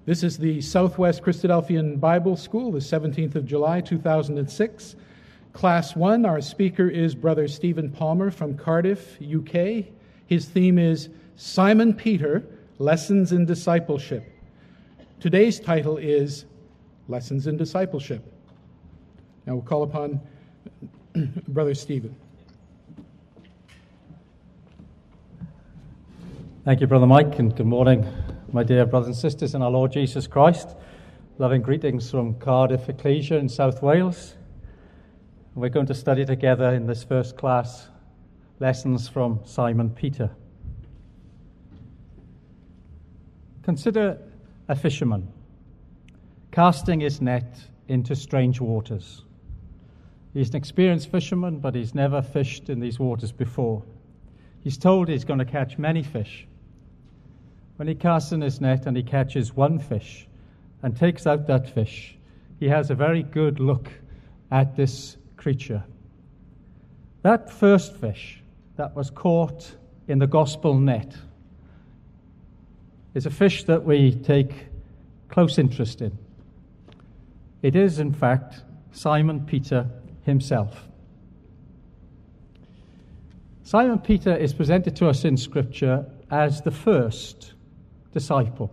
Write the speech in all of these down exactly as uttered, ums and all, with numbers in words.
This is the Southwest Christadelphian Bible School, the seventeenth of July, two thousand six. Class one, our speaker is Brother Stephen Palmer from Cardiff, U K. His theme is Simon Peter, Lessons in Discipleship. Today's title is Lessons in Discipleship. Now we'll call upon Brother Stephen. Thank you, Brother Mike, and good morning, my dear brothers and sisters in our Lord Jesus Christ. Loving greetings from Cardiff Ecclesia in South Wales. We're going to study together in this first class lessons from Simon Peter. Consider a fisherman casting his net into strange waters. He's an experienced fisherman, but he's never fished in these waters before. He's told he's going to catch many fish. When he casts in his net and he catches one fish and takes out that fish, he has a very good look at this creature. That first fish that was caught in the gospel net is a fish that we take close interest in. It is, in fact, Simon Peter himself. Simon Peter is presented to us in Scripture as the first disciple.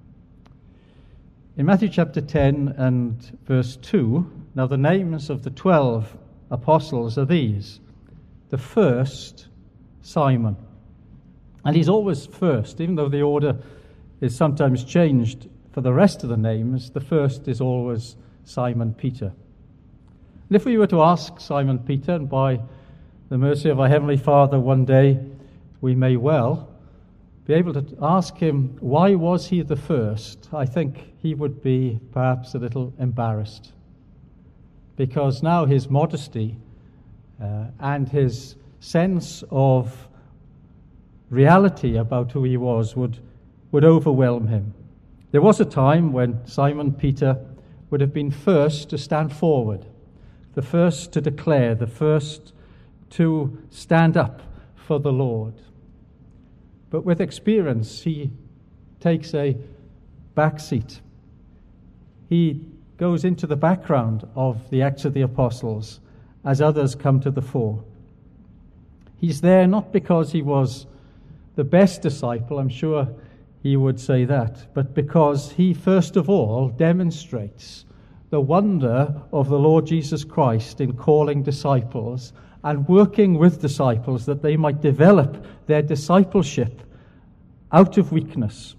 In Matthew chapter ten and verse two, now the names of the twelve apostles are these. The first, Simon. And he's always first, even though the order is sometimes changed for the rest of the names, the first is always Simon Peter. And if we were to ask Simon Peter, and by the mercy of our Heavenly Father one day we may well be able to ask him, why was he the first? I think he would be perhaps a little embarrassed, because now his modesty uh, and his sense of reality about who he was would, would overwhelm him. There was a time when Simon Peter would have been first to stand forward, the first to declare, the first to stand up for the Lord. But with experience, he takes a back seat. He goes into the background of the Acts of the Apostles as others come to the fore. He's there not because he was the best disciple, I'm sure he would say that, but because he first of all demonstrates the wonder of the Lord Jesus Christ in calling disciples and working with disciples that they might develop their discipleship out of weakness.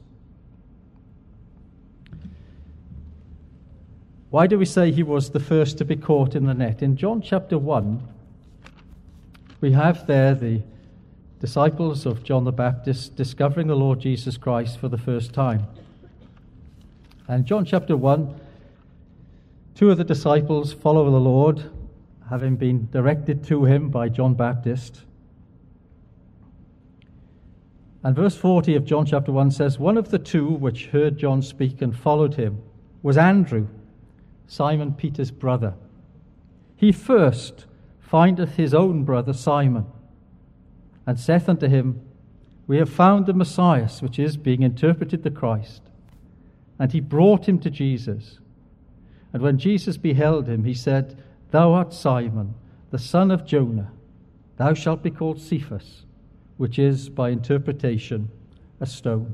Why do we say he was the first to be caught in the net? In John chapter one, we have there the disciples of John the Baptist discovering the Lord Jesus Christ for the first time. And John chapter one, two of the disciples follow the Lord, having been directed to him by John Baptist. And verse forty of John chapter one says, one of the two which heard John speak and followed him was Andrew, Simon Peter's brother. He first findeth his own brother Simon, and saith unto him, we have found the Messiah, which is being interpreted the Christ. And he brought him to Jesus. And when Jesus beheld him, he said, thou art Simon, the son of Jonah. Thou shalt be called Cephas, which is, by interpretation, a stone.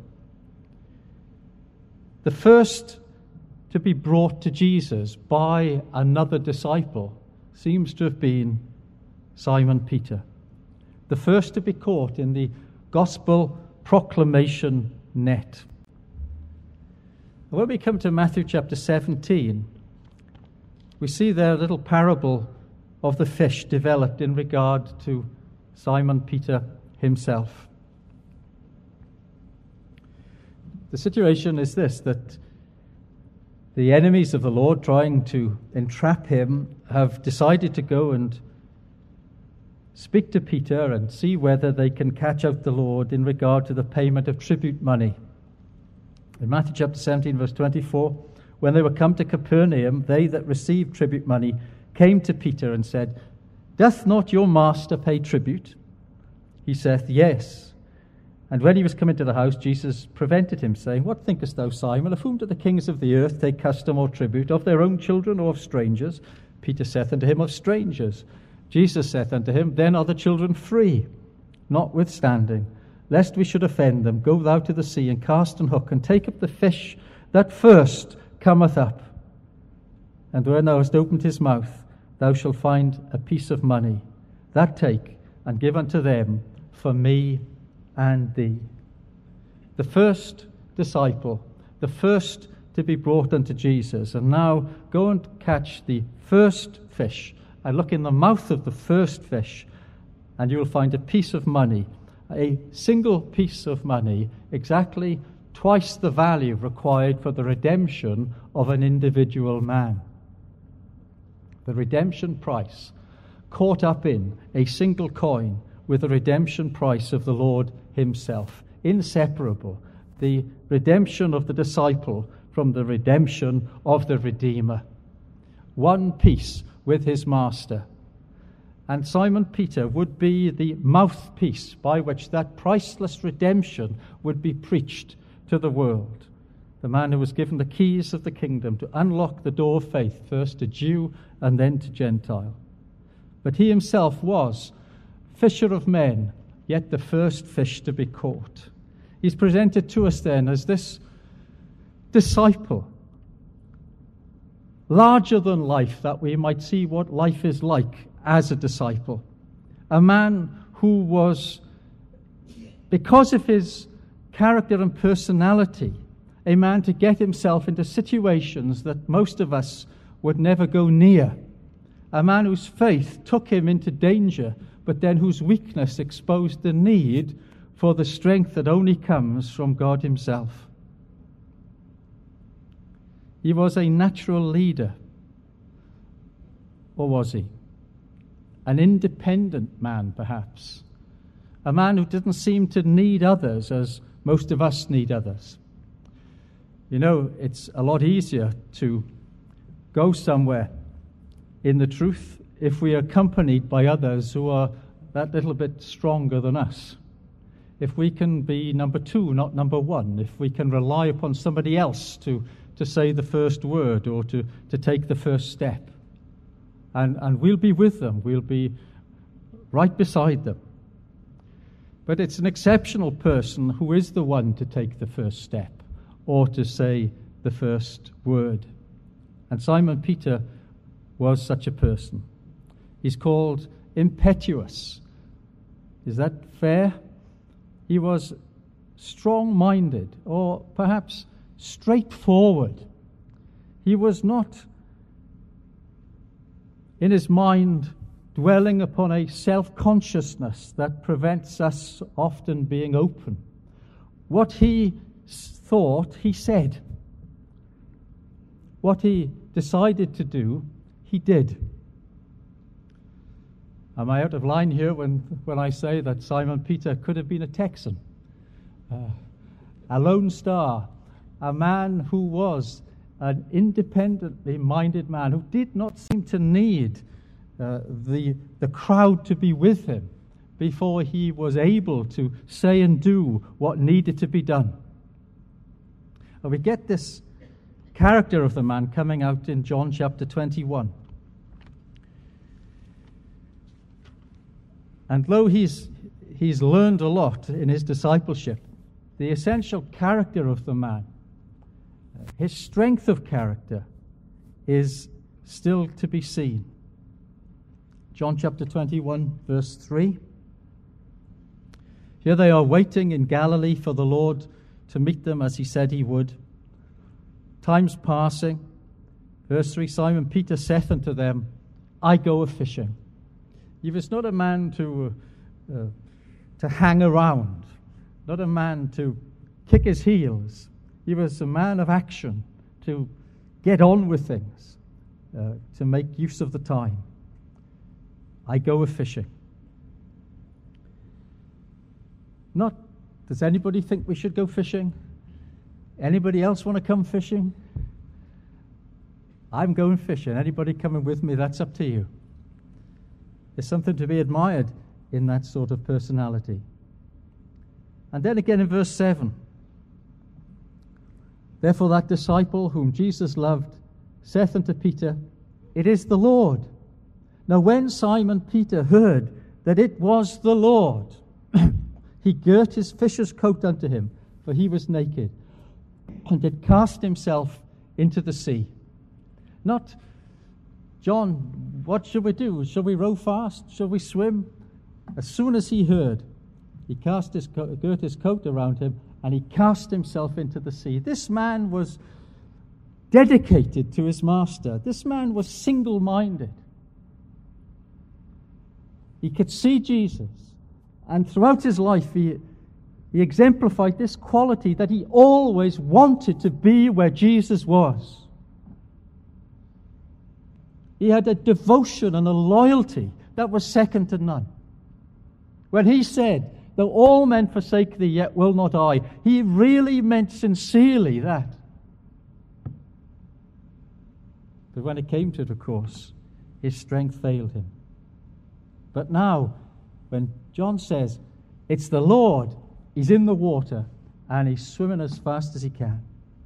The first to be brought to Jesus by another disciple seems to have been Simon Peter. The first to be caught in the gospel proclamation net. When we come to Matthew chapter seventeen, we see there a little parable of the fish developed in regard to Simon Peter himself. The situation is this, that the enemies of the Lord, trying to entrap him, have decided to go and speak to Peter and see whether they can catch out the Lord in regard to the payment of tribute money. In Matthew chapter seventeen, verse twenty-four, when they were come to Capernaum, they that received tribute money came to Peter and said, doth not your master pay tribute? He saith, yes. And when he was come into the house, Jesus prevented him, saying, What thinkest thou, Simon? Of whom do the kings of the earth take custom or tribute? Of their own children or of strangers? Peter saith unto him, Of strangers. Jesus saith unto him, Then are the children free. Notwithstanding, lest we should offend them, go thou to the sea, and cast an hook, and take up the fish that first cometh up. And when thou hast opened his mouth, thou shalt find a piece of money. That take, and give unto them for me and thee. The first disciple, the first to be brought unto Jesus. And now go and catch the first fish, and look in the mouth of the first fish, and you will find a piece of money, a single piece of money, exactly twice the value required for the redemption of an individual man. The redemption price caught up in a single coin with the redemption price of the Lord himself. Inseparable. The redemption of the disciple from the redemption of the Redeemer. One piece with his master. And Simon Peter would be the mouthpiece by which that priceless redemption would be preached to the world. The man who was given the keys of the kingdom to unlock the door of faith, first to Jew and then to Gentile. But he himself was fisher of men, yet the first fish to be caught. He's presented to us then as this disciple, larger than life, that we might see what life is like as a disciple. A man who was, because of his character and personality, a man to get himself into situations that most of us would never go near. A man whose faith took him into danger, but then whose weakness exposed the need for the strength that only comes from God himself. He was a natural leader. Or was he? An independent man, perhaps. A man who didn't seem to need others as most of us need others. You know, it's a lot easier to go somewhere in the truth if we are accompanied by others who are that little bit stronger than us. If we can be number two, not number one. If we can rely upon somebody else to, to say the first word or to, to take the first step. And, and we'll be with them. We'll be right beside them. But it's an exceptional person who is the one to take the first step or to say the first word. And Simon Peter was such a person. He's called impetuous. Is that fair? He was strong-minded, or perhaps straightforward. He was not, in his mind, dwelling upon a self-consciousness that prevents us often being open. What he thought, he said. What he decided to do, he did. Am I out of line here when, when I say that Simon Peter could have been a Texan? Uh, a lone star, a man who was an independently minded man, who did not seem to need uh, the, the crowd to be with him before he was able to say and do what needed to be done. And we get this character of the man coming out in John chapter twenty-one. And though he's, he's learned a lot in his discipleship, the essential character of the man, his strength of character, is still to be seen. John chapter twenty-one, verse three. Here they are waiting in Galilee for the Lord to meet them as he said he would. Time's passing. Verse three, Simon Peter saith unto them, I go a-fishing. He was not a man to, uh, to hang around, not a man to kick his heels. He was a man of action, to get on with things, uh, to make use of the time. I go a-fishing. Not, does anybody think we should go fishing? Anybody else want to come fishing? I'm going fishing. Anybody coming with me, that's up to you. There's something to be admired in that sort of personality. And then again in verse seven, therefore that disciple whom Jesus loved saith unto Peter, it is the Lord. Now when Simon Peter heard that it was the Lord, he girt his fisher's coat unto him, for he was naked, and did cast himself into the sea. Not, John, what shall we do? Shall we row fast? Shall we swim? As soon as he heard, he cast his co- girt his coat around him, and he cast himself into the sea. This man was dedicated to his master. This man was single-minded. He could see Jesus, and throughout his life he, he exemplified this quality that he always wanted to be where Jesus was. He had a devotion and a loyalty that was second to none. When he said, though all men forsake thee, yet will not I, he really meant sincerely that. But when it came to it, of course, his strength failed him. But now, when John says, it's the Lord, he's in the water, and he's swimming as fast as he can.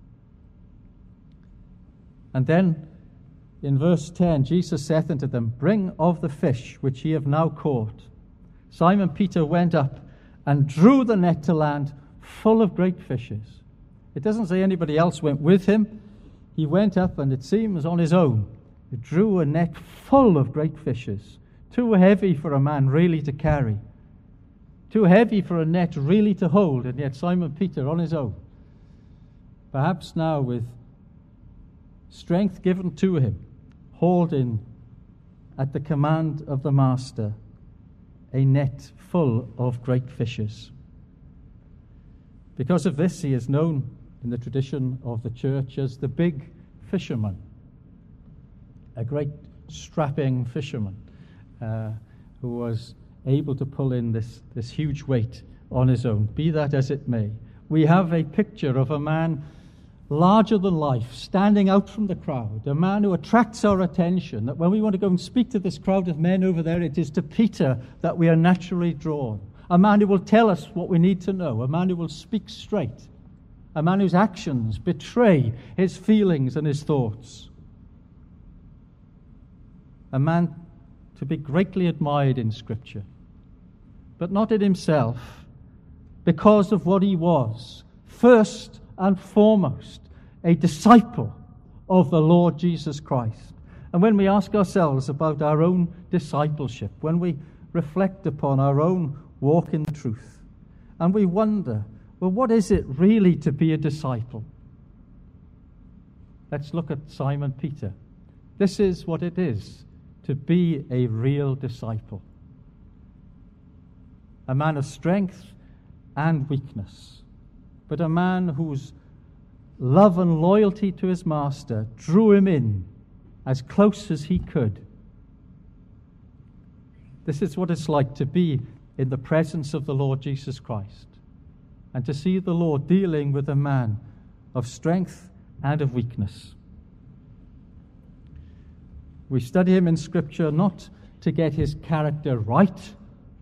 And then, in verse ten, Jesus saith unto them, bring of the fish which ye have now caught. Simon Peter went up and drew the net to land full of great fishes. It doesn't say anybody else went with him. He went up, and it seems on his own. He drew a net full of great fishes, too heavy for a man really to carry, too heavy for a net really to hold, and yet Simon Peter on his own, perhaps now with strength given to him, holding at the command of the Master a net full of great fishes. Because of this, he is known in the tradition of the church as the big fisherman, a great strapping fisherman uh, who was able to pull in this, this huge weight on his own. Be that as it may, we have a picture of a man larger than life, standing out from the crowd, a man who attracts our attention, that when we want to go and speak to this crowd of men over there, it is to Peter that we are naturally drawn. A man who will tell us what we need to know, a man who will speak straight, a man whose actions betray his feelings and his thoughts. A man to be greatly admired in Scripture, but not in himself, because of what he was, first and foremost, a disciple of the Lord Jesus Christ. And when we ask ourselves about our own discipleship, when we reflect upon our own walk in truth, and we wonder, well, what is it really to be a disciple? Let's look at Simon Peter. This is what it is to be a real disciple. A man of strength and weakness, but a man whose love and loyalty to his master drew him in as close as he could. This is what it's like to be in the presence of the Lord Jesus Christ, and to see the Lord dealing with a man of strength and of weakness. We study him in Scripture not to get his character right,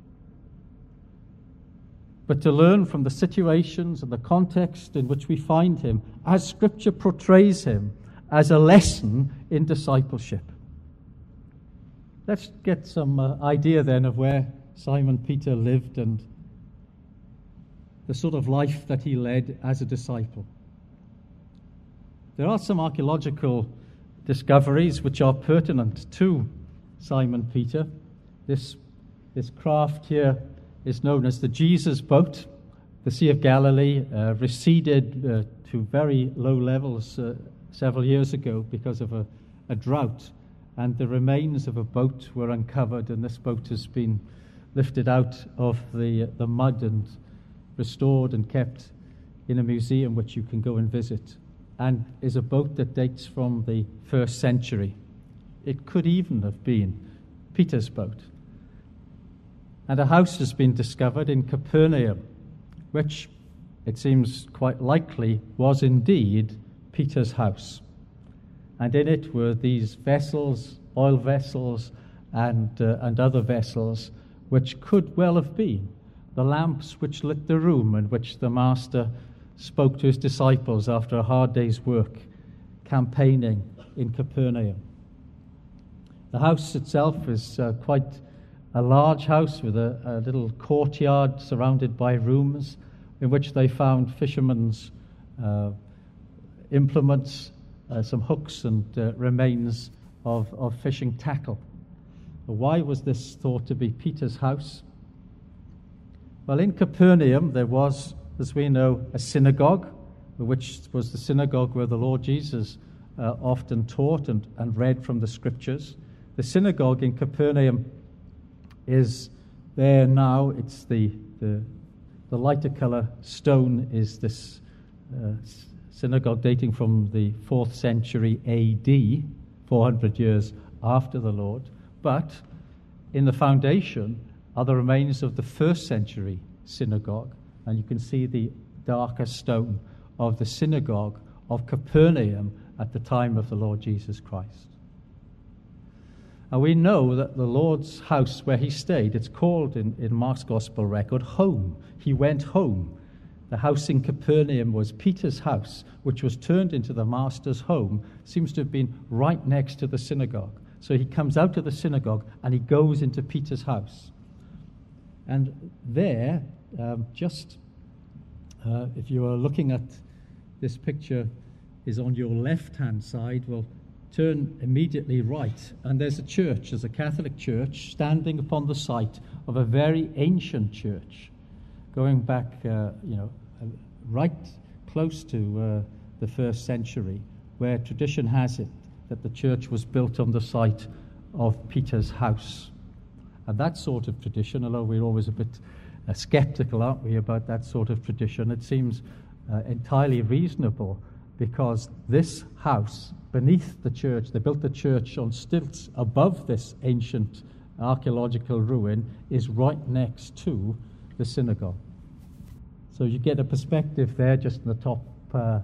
but to learn from the situations and the context in which we find him, as Scripture portrays him as a lesson in discipleship. Let's get some uh, idea then of where Simon Peter lived and the sort of life that he led as a disciple. There are some archaeological discoveries which are pertinent to Simon Peter. This, this craft here is known as the Jesus boat. The Sea of Galilee uh, receded uh, to very low levels uh, several years ago because of a, a drought, and the remains of a boat were uncovered, and this boat has been lifted out of the, the mud and restored and kept in a museum which you can go and visit, and is a boat that dates from the first century. It could even have been Peter's boat. And a house has been discovered in Capernaum, which it seems quite likely was indeed Peter's house. And in it were these vessels, oil vessels, and uh, and other vessels, which could well have been the lamps which lit the room in which the Master spoke to his disciples after a hard day's work, campaigning in Capernaum. The house itself is uh, quite a large house with a, a little courtyard surrounded by rooms in which they found fishermen's uh, implements, uh, some hooks and uh, remains of, of fishing tackle. Why was this thought to be Peter's house? Well, in Capernaum there was, as we know, a synagogue, which was the synagogue where the Lord Jesus uh, often taught and, and read from the scriptures. The synagogue in Capernaum is there now. It's the the, the lighter color stone is this uh, synagogue dating from the fourth century A D, four hundred years after the Lord. But in the foundation are the remains of the first century synagogue, and you can see the darker stone of the synagogue of Capernaum at the time of the Lord Jesus Christ. And we know that the Lord's house where he stayed, it's called in, in Mark's Gospel record, home. He went home. The house in Capernaum was Peter's house, which was turned into the Master's home, seems to have been right next to the synagogue. So he comes out of the synagogue and he goes into Peter's house. And there, um, just uh, if you are looking at this picture, is on your left-hand side, well, turn immediately right, and there's a church, there's a Catholic church standing upon the site of a very ancient church, going back, uh, you know, uh, right close to uh, the first century, where tradition has it that the church was built on the site of Peter's house. And that sort of tradition, although we're always a bit uh, skeptical, aren't we, about that sort of tradition, it seems uh, entirely reasonable, because this house beneath the church, they built the church on stilts above this ancient archaeological ruin, is right next to the synagogue. So you get a perspective there, just in the top, uh, uh,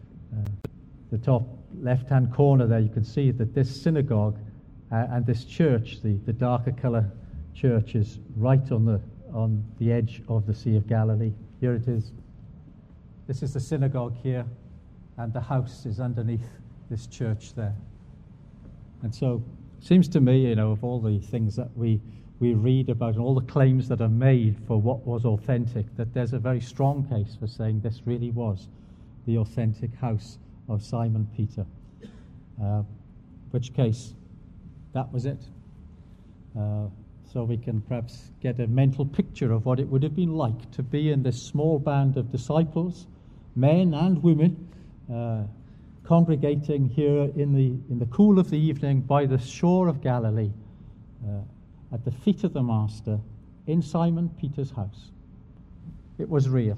the top left-hand corner there. You can see that this synagogue uh, and this church, the, the darker color church, is right on the on the edge of the Sea of Galilee. Here it is. This is the synagogue here, and the house is underneath this church there. And so it seems to me, you know, of all the things that we we read about and all the claims that are made for what was authentic, that there's a very strong case for saying this really was the authentic house of Simon Peter. Uh, which case, that was it. Uh, so we can perhaps get a mental picture of what it would have been like to be in this small band of disciples, men and women, uh, congregating here in the in the cool of the evening by the shore of Galilee, uh, at the feet of the Master, in Simon Peter's house. It was real.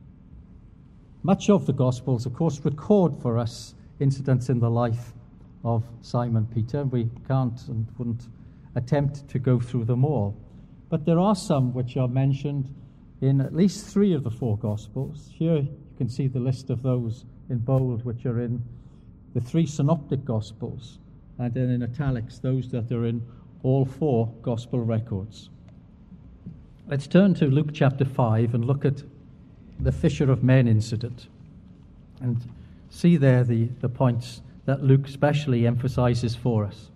Much of the Gospels, of course, record for us incidents in the life of Simon Peter. We can't and wouldn't attempt to go through them all. But there are some which are mentioned in at least three of the four Gospels. Here you can see the list of those in bold, which are in the three synoptic Gospels, and then in italics, those that are in all four Gospel records. Let's turn to Luke chapter five and look at the fisher of men incident, and see there the, the points that Luke specially emphasizes for us.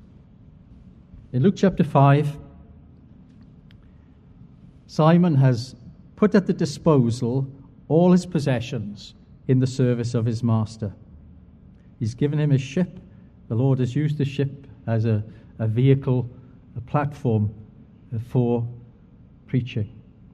In Luke chapter five, Simon has put at the disposal all his possessions in the service of his master. He's given him his ship. The Lord has used the ship as a, a vehicle, a platform for preaching.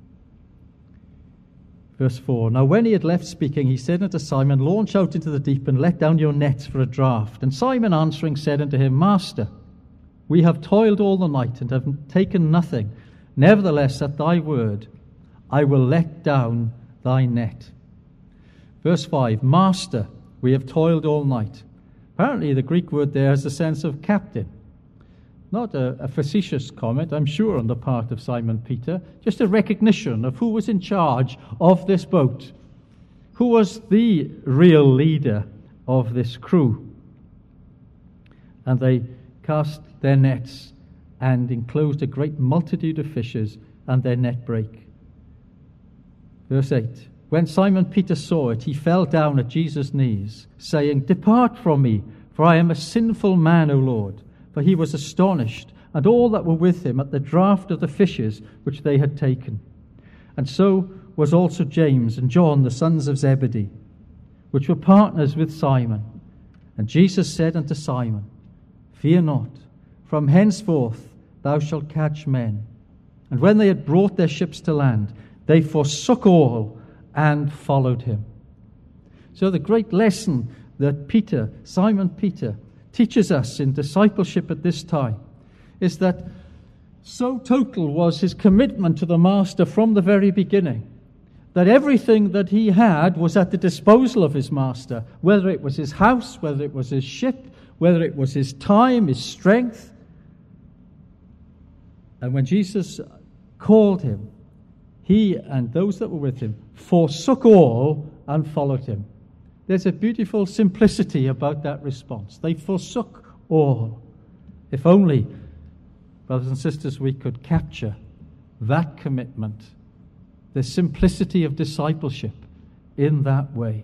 Verse four, now when he had left speaking, he said unto Simon, launch out into the deep and let down your nets for a draught. And Simon answering said unto him, Master, we have toiled all the night and have taken nothing. Nevertheless, at thy word, I will let down thy net. Verse five, Master, we have toiled all night. Apparently the Greek word there has a sense of captain. Not a, a facetious comment, I'm sure, on the part of Simon Peter, just a recognition of who was in charge of this boat, who was the real leader of this crew. And they cast their nets and enclosed a great multitude of fishes, and their net brake. Verse eight. When Simon Peter saw it, he fell down at Jesus' knees, saying, "Depart from me, for I am a sinful man, O Lord." For he was astonished, and all that were with him, at the draught of the fishes which they had taken. And so was also James and John, the sons of Zebedee, which were partners with Simon. And Jesus said unto Simon, "Fear not, from henceforth thou shalt catch men." And when they had brought their ships to land, they forsook all and followed him. So the great lesson that Peter, Simon Peter, teaches us in discipleship at this time is that so total was his commitment to the Master from the very beginning that everything that he had was at the disposal of his Master, whether it was his house, whether it was his ship, whether it was his time, his strength. And when Jesus called him, he and those that were with him forsook all and followed him. There's a beautiful simplicity about that response. They forsook all. If only, brothers and sisters, we could capture that commitment, the simplicity of discipleship in that way.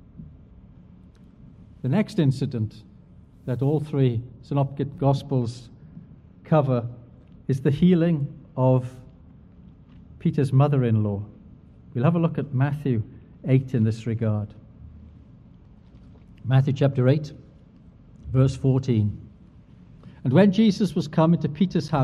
The next incident that all three Synoptic Gospels cover is the healing of Peter's mother-in-law. We'll have a look at Matthew eight in this regard. Matthew chapter eight, verse fourteen. And when Jesus was come into Peter's house,